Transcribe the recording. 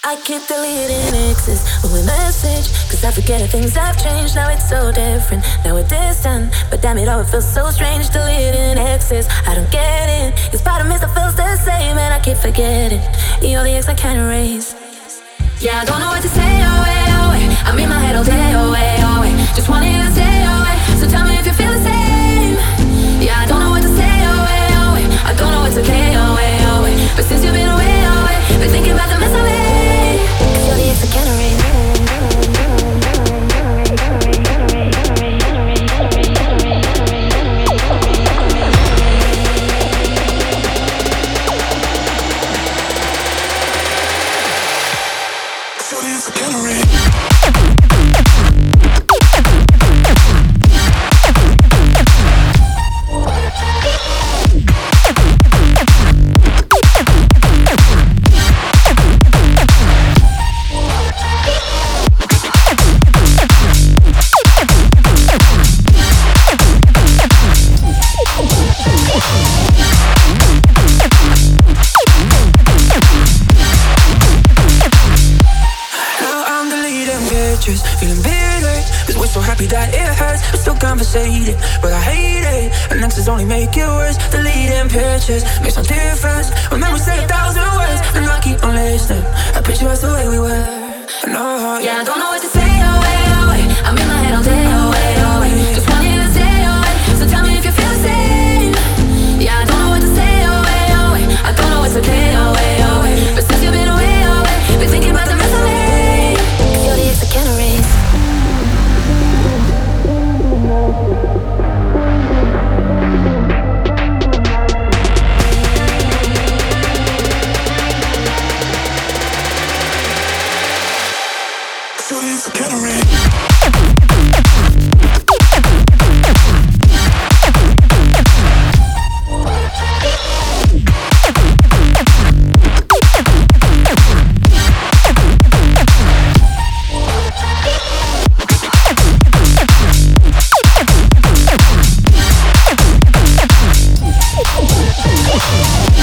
I keep deleting exes when we message, cause I forget if things have changed. Now it's so different, now we're distant, but damn it all, it feels so strange. Deleting exes, I don't get it, cause part of me still feels the same, and I keep forgetting you're the ex I can't erase. Yeah, I don't know what to say, oh wait, oh wait, I'm in my head all day, oh wait, oh wait, just wanted to say, oh wait, so tell me if you feel the same. Yeah, I don't know what to say, oh wait, oh wait, I don't know what's okay, oh wait, oh wait, but since you've been away, oh wait, been thinking about the mess I made. You're the ex I can't erase. Feeling bitter, cause we're so happy that it hurts. We're still conversating, but I hate it. And exes only make it worse. Deleting pictures makes no difference. When memories say 1,000 words, and I keep on listening. I picture us the way we were. No, yeah, I don't know what to say, oh wait, oh wait, I'm in my head all day, oh wait, oh wait, just wanted to say, oh wait, so tell me if you feel the same. Yeah, I don't know what to say, oh wait, oh wait, I don't know what's okay, oh wait, oh wait, but since you've been away, oh wait, been thinking about the mess I made. Cause you're the ex I can't erase. We'll be right back.